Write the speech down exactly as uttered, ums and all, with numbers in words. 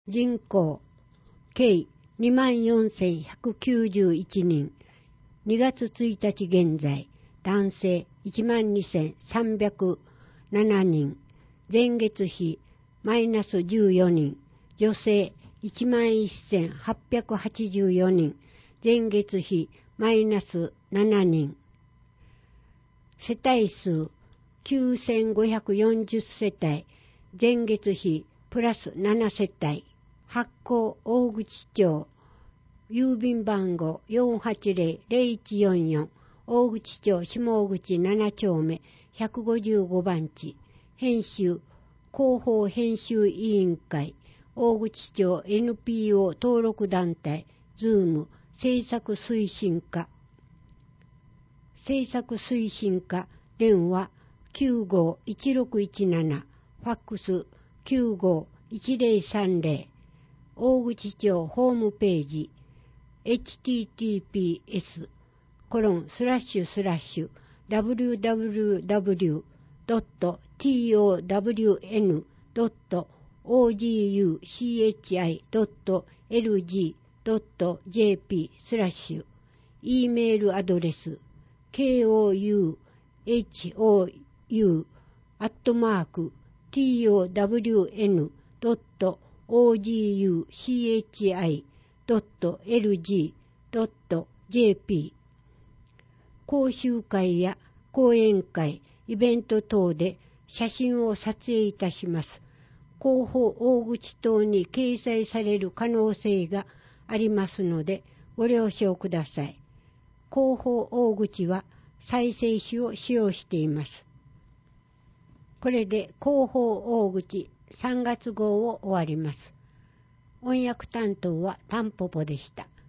人口計 にまんよんせんひゃくきゅうじゅういちにん、にがつついたち現在、男性 いちまんにせんさんびゃくななにん、前月比マイナスじゅうよにん、女性 いちまんせんはっぴゃくはちじゅうよにん、前月比マイナスななにん、世帯数きゅうせんごひゃくよんじゅう世帯、前月比プラスなな世帯、発行大口町、郵便番号 よんはちゼロ ゼロいちよんよん、大口町下大口なな丁目ひゃくごじゅうごばん地、編集広報編集委員会、大口町 エヌピーオー 登録団体、ズーム政策推進課、政策推進課、電話 きゅうごいちろくいちなな、ファックス きゅうごいちゼロさんゼロ、大口町ホームページ エイチティーティーピーエス コロンスラッシュスラッシュ ダブリューダブリューダブリュー ドット トワン ドット オージーユーシーエイチアイ ドット エルジー ドット ジェーピー スラッシュ、 E メールアドレス ケーオーユーエイチオーユー アットマーク トワン ドット オージーユーシーエイチアイ ドット エルジー ドット ジェーピー、 講習会や講演会、イベント等で写真を撮影いたします。広報大口等に掲載される可能性がありますのでご了承ください。広報大口は再生紙を使用しています。これで広報大口さんがつ号を終わります。翻訳担当はタンポポでした。